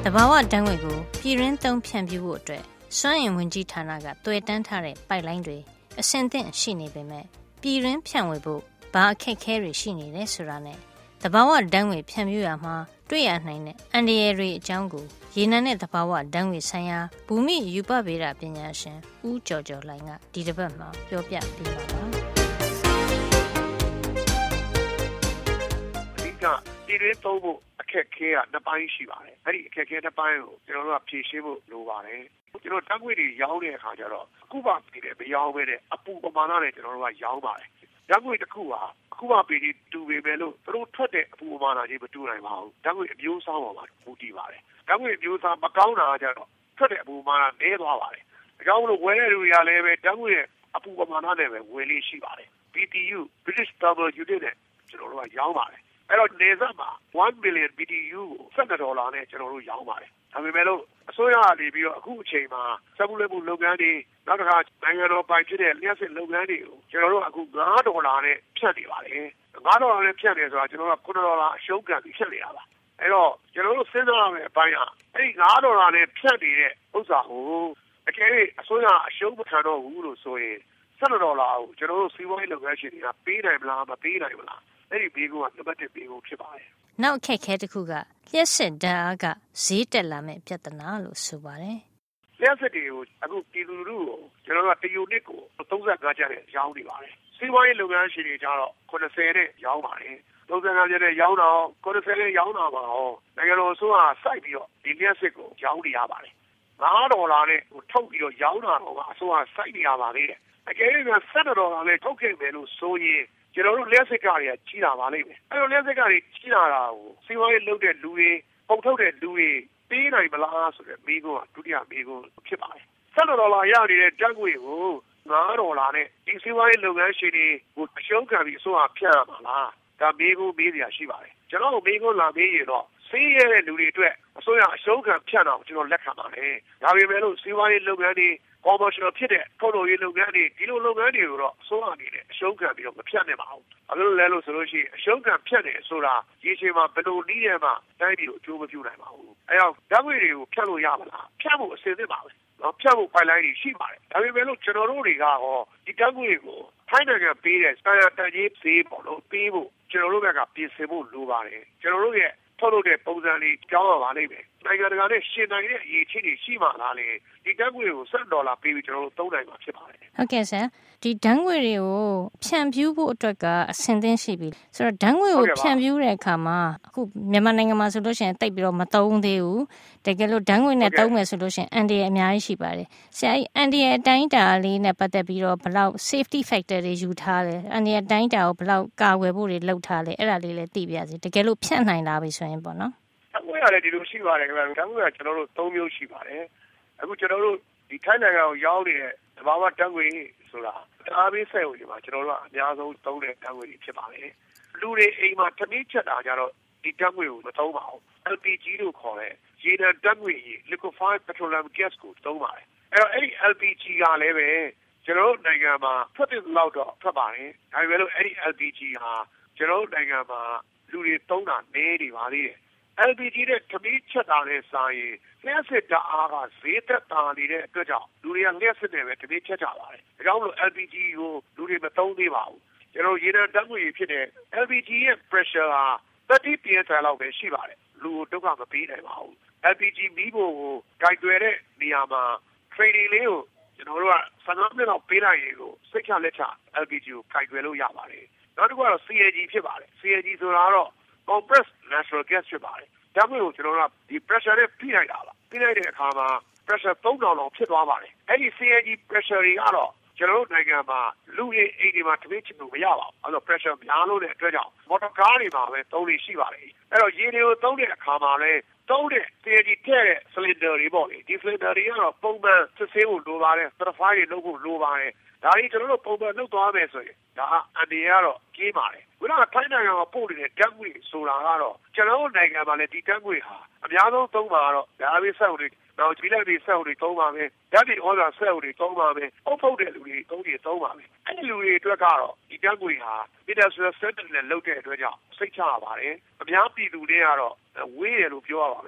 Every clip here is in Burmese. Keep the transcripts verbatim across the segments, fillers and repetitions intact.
တဘာဝတန်းငွေကိုပြည်ရင်းသုံးဖြန့်ဖြူးဖို့အတွက်စွမ်းအင်ဝင်ကြီးဌာနကတွေ့တန်းထားတဲ့ပိုက်လိုင်းတွေအဆင့်သင့်ရှိနေပေမဲ့ပြည်ရင်းဖြန့်ဝေဖို့ဘာအခက်အခဲတွေရှိနေလဲဆိုတာနဲ့တဘာဝတန်းငွေဖြန့်ဖြူးရမှာတွေ့ရနိုင်တဲ့အန္တရာယ်တွေအကြောင်းကိုရေနံနဲ့တဘာဝတန်းငွေဆိုင်ရာဘူမိယူပဗေဒပညာရှင်ဦးကျော်ကျော်လှိုင်ကဒီတစ်ပတ်မှာပြောပြပေးပါပါပြည်တွင်းသုံးဖို့အခက်အခဲကနှစ်ပိုင်းရှိပါတယ်။အဲ့ဒီအခက်အခဲနှစ်ပိုင်းကိုကျွန်တော်တို့ကဖြေရှင်းဖို့လိုပါတယ်။ကျွန်တော်တန်းငွေတွေရောင်းတဲ့အခါကျတော့အခုမှပြည်တယ်မရောင်းဘဲနဲ့အပူပမာဏနဲ့ကျွန်တော်တို့ကရောင်းပါတယ်။တန်းငွေတစ်ခုဟာအခုမှပြည်ပြီးတူပေမဲ့လို့သူတို့ထွက်တဲ့အပူပမာဏကြီးမတူနိုင်ပါဘူး။တန်းငွေအမျိုးအစားပေါ်မှာမူတည်ပါတယ်။တန်းငွေအမျိုးအစားမကောင်းတာကြတော့ထွက်တဲ့အပူပမာဏနည်းသွားပါတယ်။ဒါကြောင့်မလို့ဝယ်တဲ့လူတွေကလည်းပဲတန်းငွေရဲ့အပူပမာဏနဲ့ပဲဝယ်လေးရှိပါတယ်။ B T U British Thermal Unit နဲ့ကျွန်တော်တို့ကရောင်းပါတယ်အဲ့တော့နေစမှာone billion B T U ကိုsevenဒေါ်လာနဲ့ကျွန်တော်တို့ရောင်းပါတယ်။ဒါပေမဲ့လို့အစိုးရကနေပြီးတော့အခုအချိန်မှာစက်မှုလက်မှုလုပ်ငန်းတွေနောက်တစ်ခါနိုင်ငံတော်ပိုင်ဖြစ်တဲ့လျှက်စစ်လုပ်ငန်းတွေကိုကျွန်တော်တို့အခုfiveဒေါ်လာနဲ့ဖြတ်နေပါတယ်။fiveဒေါ်လာနဲ့ဖြတ်နေဆိုတာကျွန်တော်တို့nineဒေါ်လာအရှုံးခံပြီးဖြတ်နေတာပါ။အဲ့တော့ကျွန်တော်တို့စဉ်းစားရမယ့်အပိုင်းကအဲ့ဒီfiveဒေါ်လာနဲ့ဖြတ်နေတဲ့ဥစ္စာကိုအကယ်၍အစိုးရအရှုံးမခံတော့ဘူးလို့ဆိုရင်sevenဒေါ်လာကိုကျွန်တော်တို့စီးပွားရေးလုပ်ငန်းရှင်တွေကပေးနိုင်မလားမပေးနိုင်ဘူးလားအဲ့ဒီဘေးကနံပါတ်oneဘေးကဖြစ်ပါတယ်။နောက်အခက်အခဲတစ်ခုကလျှက်စစ်ဓာတ်အားကဈေးတက်လာမဲ့ပြဿနာလို့ဆိုပါတယ်။လျှက်စစ်တွေကိုအခုပြည်သူလူထုကိုကျွန်တော်တို့ကတယူနစ်ကိုthirty-fiveကျပ်နဲ့ရောင်းနေပါတယ်။စီးပွားရေးလုပ်ငန်းရှင်တွေကျတော့ninetyနဲ့ရောင်းပါတယ်။thirty-fiveကျပ်နဲ့ရောင်းတော့ninetyနဲ့ရောင်းတာပါဟောနိုင်ငံတော်အစိုးရစိုက်ပြီးတော့ဒီလျှက်စစ်ကိုရောင်းနေရပါတယ်။fiveဒေါ်လာနဲ့ထုတ်ပြီးတော့ရောင်းတာတော့အစိုးရစိုက်နေရပါသေးတယ်။အကယ်၍sevenဒေါ်လာနဲ့ထုတ်ခဲ့မယ်လို့ဆိုရင်ကျွန်တော်တို့လျှက်စစ်ကားတွေကကြီးလာပါလိမ့်မယ်အဲ့လိုလျှက်စစ်ကားတွေကြီးလာတာကိုစီးပွားရေးလုပ်တဲ့လူတွေပုံထုတ်တဲ့လူတွေပေးနိုင်မလားဆိုတဲ့မိကုန်းကဒုတိယမိကုန်းဖြစ်ပါတယ်sevenဒေါ်လာရနေတဲ့ဓာတ်ငွေကိုfiveဒေါ်လာနဲ့ဒီစီးပွားရေးလုပ်ငန်းရှင်တွေကိုအရှုံးခံပြီးအစိုးရဖြတ်ရမှာလားဒါမိကုန်းမေးစရာရှိပါတယ်ကျွန်တော်မိကုန်းလာမေးရင်တော့စီးရဲတဲ့လူတွေအတွက်အစိုးရအရှုံးခံဖြတ်တာကိုကျွန်တော်လက်ခံပါတယ်ဒါပေမဲ့လို့စီးပွားရေးလုပ်ငန်းတွေcommercial ဖြစ်တဲ့ထုတ်လုပ်ရေးလုပ်ငန်းတွေဒီလိုလုပ်ငန်းတွေကိုတော့အစိုးရအနေနဲ့အရှုံးခံပြီးတော့မဖြတ်နိုင်ပါဘူး။အဲလိုလဲလို့ဆိုလို့ရှိရင်အရှုံးခံဖြတ်တယ်ဆိုတာရေရှည်မှာဘယ်လိုနည်းနဲ့မှတိုင်းပြည်ကိုအကျိုးမပြုနိုင်ပါဘူး။အဲကြောင့်ဓာတ်ငွေတွေကိုဖြတ်လို့ရမလား။ဖြတ်ဖို့အစဉ်သင့်ပါပဲ။နော်ဖြတ်ဖို့ပိုက်လိုင်းတွေရှိပါတယ်။ဒါပေမဲ့လို့ကျွန်တော်တို့တွေကဟောဒီဓာတ်ငွေကိုထိုင်းနိုင်ငံပေးတဲ့စံရတန်ကြီးဈေးပေါ့လို့ပေးဖို့ကျွန်တော်တို့ဘက်ကပြင်ဆင်ဖို့လိုပါတယ်။ကျွန်တော်တို့ရဲ့ထုတ်လုပ်တဲ့ပုံစံလေးကြောင်းရပါလိမ့်မယ်။နိုင်ငံတကာနဲ့ရှင်နိုင်တဲ့အရေးချင်းတွေရှိမှလားလေဒီဓာတ်ငွေကိုsevenဒေါ်လာပေးပြီးကျွန်တော်တို့သုံးနိုင်မှာဖြစ်ပါတယ်။ဟုတ်ကဲ့ဆရာဒီဓာတ်ငွေတွေကိုဖြန့်ဖြူးဖို့အတွက်ကအဆင်သင့်ရှိပြီ။ဆိုတော့ဓာတ်ငွေကိုဖြန့်ဖြူးတဲ့အခါမှာအခုမြန်မာနိုင်ငံမှာဆိုလို့ရှိရင်တိတ်ပြီးတော့မသုံးသေးဘူး။တကယ်လို့ဓာတ်ငွေနဲ့သုံးမယ်ဆိုလို့ရှိရင်အန်ဒီရအများကြီးရှိပါတယ်။ဆရာအန်ဒီရအတိုင်းတာလေးနဲ့ပတ်သက်ပြီးတော့ဘယ်လောက် safety factor တွေယူထားလဲ။အန်ဒီရအတိုင်းတာကိုဘယ်လောက်ကာဝယ်ဖို့တွေလုပ်ထားလဲအဲ့ဒါလေးလည်းသိပြရစီ။တကယ်လို့ဖြန့်နိုင်တာပြီဆိုရင်ပေါ့နော်။ဓာတ်ငွေရတယ်ဒီလိုရှိပါတယ်ခင်ဗျာဓာတ်ငွေကကျွန်တော်တို့threeမျိုးရှိပါတယ်အခုကျွန်တော်တို့ဒီထိုင်းနိုင်ငံကိုရောက်နေတဲ့တဘာဝဓာတ်ငွေဆိုတာအားပေးဆက်ဝင်ဒီမှာကျွန်တော်တို့ကအများဆုံးသုံးတဲ့ဓာတ်ငွေတွေဖြစ်ပါတယ်လူတွေအိမ်မှာထမင်းချက်တာကြတော့ဒီဓာတ်ငွေကိုမသုံးပါဘူး L P G လို့ခေါ်တဲ့ရေနံဓာတ်ငွေ liquefied petroleum gas ကိုသုံးပါတယ်အဲ့တော့အဲ့ဒီ L P G ကလည်းပဲကျွန်တော်တို့နိုင်ငံမှာထွက်တဲ့လောက်တော့ထွက်ပါတယ်ဒါပေမဲ့လို့အဲ့ဒီ L P G ဟာကျွန်တော်တို့နိုင်ငံမှာလူတွေသုံးတာနည်းနေပါသေးတယ်L P G နဲ့ထမင်းချက်တာနဲ့စာရင်လျှက်စစ်ဓာတ်အားကဈေးသက်သာနေတဲ့အတွက်ကြောင့်လူတွေကလျှက်စစ်နဲ့ပဲထမင်းချက်ကြပါတယ်။ဒါကြောင့်မလို့ L P G ကိုလူတွေမသုံးသေးပါဘူး။ကျွန်တော်ရေနံဓာတ်ငွေဖြစ်တဲ့ L P G ရဲ့ pressure ဟာthirty P S I လောက်ပဲရှိပါတယ်။လူကိုဒုက္ခမပေးနိုင်ပါဘူး။ L P G မီးဖို့ကိုကြိုက်တွယ်တဲ့နေရာမှာ training လေးကိုကျွန်တော်တို့ကfifteenမိနစ်လောက်ပေးလိုက်ရင်ကိုစိတ်ချလက်ချ L P G ကိုကြိုက်တွယ်လို့ရပါတယ်။နောက်တစ်ခုကတော့ C N G ဖြစ်ပါတယ်။ C N G ဆိုတာကတော့ compressed natural gas ဖြစ်ပါတယ်ဓာတ်ငွေကိုကျွန်တော်တို့ကဒီ pressure နဲ့ဖိလိုက်တာပါဖိလိုက်တဲ့အခါမှာ pressure three thousandလောက်ဖြစ်သွားပါတယ်အဲ့ဒီ C N G pressure တွေကတော့ကျွန်တော်တို့နိုင်ငံမှာလူတွေအိမ်တွေမှာတမင်ချင်လို့မရပါဘူးအဲ့တော့ pressure များလို့တဲ့အတွက်ကြောင့် motor car တွေမှာပဲသုံးလို့ရှိပါတယ်အဲ့တော့ရေတွေကိုသုံးတဲ့အခါမှာလည်းသုံးတဲ့ C N G ထည့်တဲ့ cylinder တွေပေါ့လေဒီ cylinder တွေကတော့ပုံမှန်စစ်ဆေးဖို့လိုပါတယ် certify တွေလုပ်ဖို့လိုပါတယ်ဒါကြီးကျွန်တော်တို့ပုံမှန်လုပ်သွားမယ်ဆိုရင်ဒါအန်ဒီကတော့ကြီးပါတယ်ခုနကထိုင်းနိုင်ငံကပို့နေတဲ့ဓာတ်ငွေဆိုတာကတော့ကျွန်တော်တို့နိုင်ငံမှာလည်းဒီဓာတ်ငွေဟာအများဆုံးသုံးပါတော့ဒါအပေးဆက်ဝင်နောက်ဒီလက်တွေဆက်ဝင်သုံးပါမယ်ဓာတ်တွေဩဇာဆက်ဝင်သုံးပါမယ်အုပ်ဖုတ်တဲ့လူတွေသုံးတွေသုံးပါမယ်အဲ့ဒီလူတွေအတွက်ကတော့ဒီဓာတ်ငွေဟာ industrial setting နဲ့လုပ်တဲ့အတွက်ကြောင့်စိတ်ချရပါတယ်အများပြည်သူတွေကတော့ဝေးတယ်လို့ပြောရပါမယ်ခင်ဗျ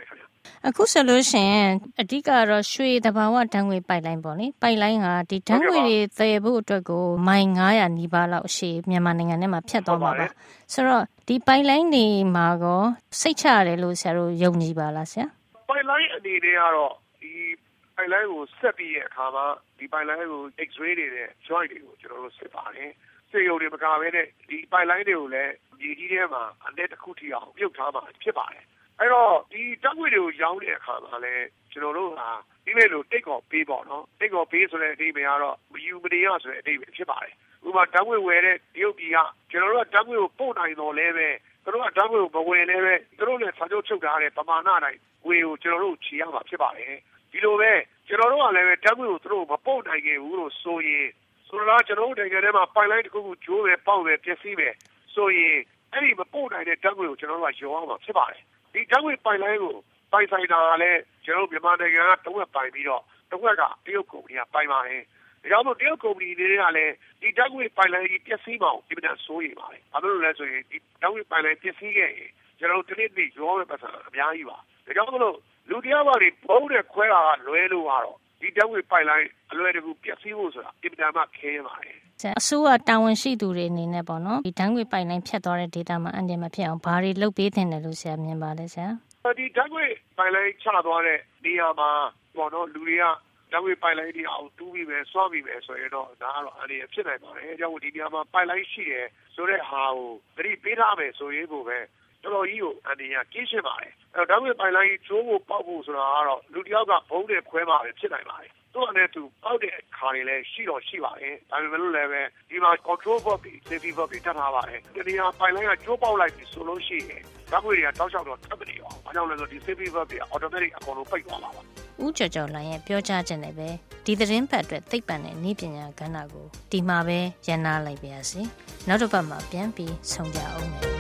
အခုဆိုလို့ရှိရင်အဓိကတော့ရွှေသဘာဝဓာတ်ငွေပိုက်လိုင်းပေါ့လေပိုက်လိုင်းကဒီဓာတ်ငွေတွေသယ်ဖို့အတွက်ကိုမိုင်nine hundredနီးပါးလောက်အရှည်မြန်မာနိုင်ငံထဲမှာဖြတ်သွားမှာပါဆိုတော့ဒီပိုက်လိုင်းတွေမှာကောစိတ်ချရတယ်လို့ဆရာတို့ယုံကြည်ပါလားဆရာပိုက်လိုင်းအနေနဲ့ကတော့ဒီပိုက်လိုင်းကိုဆက်ပြီးတဲ့အခါမှာဒီပိုက်လိုင်းကို X-ray တွေနဲ့ joint တွေကိုကျွန်တော်တို့စစ်ပါတယ်စေယုံတွေမကဘဲနဲ့ဒီပိုက်လိုင်းတွေကိုလည်းဒီကြီးထဲမှာအလက်တစ်ခုထိအောင်ပြုတ်ထားမှာဖြစ်ပါတယ်အဲ့တော့ဒီဓာတ်ငွေတွေကိုရောင်းတဲ့အခါမှာလည်းကျွန်တော်တို့ဟာဒီလိုလိုတိတ်ကော်ပေးပေါ့နော်တိတ်ကော်ပေးဆိုတဲ့အဓိပ္ပာယ်ကတော့မယူမနေရဆိုတဲ့အဓိပ္ပာယ်ဖြစ်ပါတယ်ဥပမာဓာတ်ငွေဝယ်တဲ့တရုတ်ပြည်ကကျွန်တော်တို့ကဓာတ်ငွေကိုပို့နိုင်တော့လဲပဲသူတို့ကဓာတ်ငွေကိုမဝယ်လဲပဲသူတို့လည်းစာချုပ်ချုပ်ထားတဲ့ပမာဏတိုင်းငွေကိုကျွန်တော်တို့ချီရမှာဖြစ်ပါတယ်ဒီလိုပဲကျွန်တော်တို့ကလည်းပဲဓာတ်ငွေကိုသူတို့မပို့နိုင်ခဲ့ဘူးလို့ဆိုရင်ဆိုတော့ကျွန်တော်တို့နိုင်ငံထဲမှာပိုက်လိုင်းတစ်ခုခုကျိုးပဲပေါက်ပဲပျက်စီးပဲဆိုရင်အဲ့ဒီမပို့နိုင်တဲ့ဓာတ်ငွေကိုကျွန်တော်တို့ကရောင်းအောင်ဖြစ်ပါတယ်ဒီဓာတ်ငွေပိုက်လိုင်းကိုပိုင်ဆိုင်တာကလည်းကျွန်တော်တို့မြန်မာနိုင်ငံကတဝက်ပိုင်ပြီးတော့တဝက်ကတရုတ်ကုမ္ပဏီကပိုင်ပါတယ်ဒါကြောင့်မို့တရုတ်ကုမ္ပဏီတွေကလည်းဒီဓာတ်ငွေပိုက်လိုင်းကြီးပျက်စီးအောင်ဒီပဒံဆိုးရပါတယ်ဘာလို့လဲဆိုရင်ဒီဓာတ်ငွေပိုက်လိုင်းပျက်စီးခဲ့ရင်ကျွန်တော်တို့တစ်နေ့တစ်ရောင်းရပတ်စံအများကြီးပါဒါကြောင့်မို့လို့လူတရားပါတွေပုံးတဲ့ခွဲတာကလွဲလို့ကတော့ဒီဓာတ်ငွေပိုက်လိုင်းအလွယ်တကူပျက်စီးဖို့ဆိုတာဒီပဒံမှာခဲပါတယ်အစိုးရတာဝန်ရှိသူတွေအနေနဲ့ပေါ့နော်ဒီဓာတ်ငွေပိုက်လိုင်းဖြတ်သွားတဲ့ data မှာအန်တယ်မဖြစ်အောင်ဘာတွေလုပ်ပေးသင့်တယ်လို့ဆရာမြင်ပါလဲဆရာဒီဓာတ်ငွေပိုက်လိုင်းချသွားတဲ့နေရာမှာပေါ့နော်လူတွေကဓာတ်ငွေပိုက်လိုင်းတွေအောင်တူးပြီးပဲစွန့်ပြီးပဲဆိုရင်တော့ဒါကတော့အရင်ဖြစ်နိုင်ပါတယ်အဲကြောင့်ဒီနေရာမှာပိုက်လိုင်းရှိတယ်ဆိုတဲ့ဟာကိုသတိပေးထားမယ်ဆိုရင်ကိုပဲတော်တော်ကြီးကိုအန်ဒီကကင်းရှင်းပါတယ်အဲဓာတ်ငွေပိုက်လိုင်းကျိုးကိုပေါက်ဖို့ဆိုတာကတော့လူတယောက်ကဘုံနဲ့ခွဲမှာပဲဖြစ်နိုင်ပါတယ်သူ့အနေနဲ့သူပေါက်တဲ့ခါတွေလည်းရှိတော့ရှိပါတယ်ဒါပေမဲ့လို့လည်းပဲဒီမှာ control box တွေ safety box တွေတက်ထားပါတယ်ဒီနေရာပိုက်လိုင်းကကျိုးပေါက်လိုက်ပြီဆိုလို့ရှိရင်ဓာတ်ငွေတွေကတောက်လျှောက်တော့ထပ်မနေအောင်ဘာကြောင့်လဲဆိုတော့ဒီ safety box တွေ automatic အကုန်လုံးပိတ်သွားပါပါဦးကျော်ကျော်လှိုင်ရဲ့ပြောကြားချက်နဲ့ပဲဒီသတင်းပတ်အတွက်သိပ္ပံနဲ့နည်းပညာကဏ္ဍကိုဒီမှာပဲရန်နာလိုက်ပါရစေနောက်တစ်ပတ်မှာပြန်ပြီးဆုံကြအောင်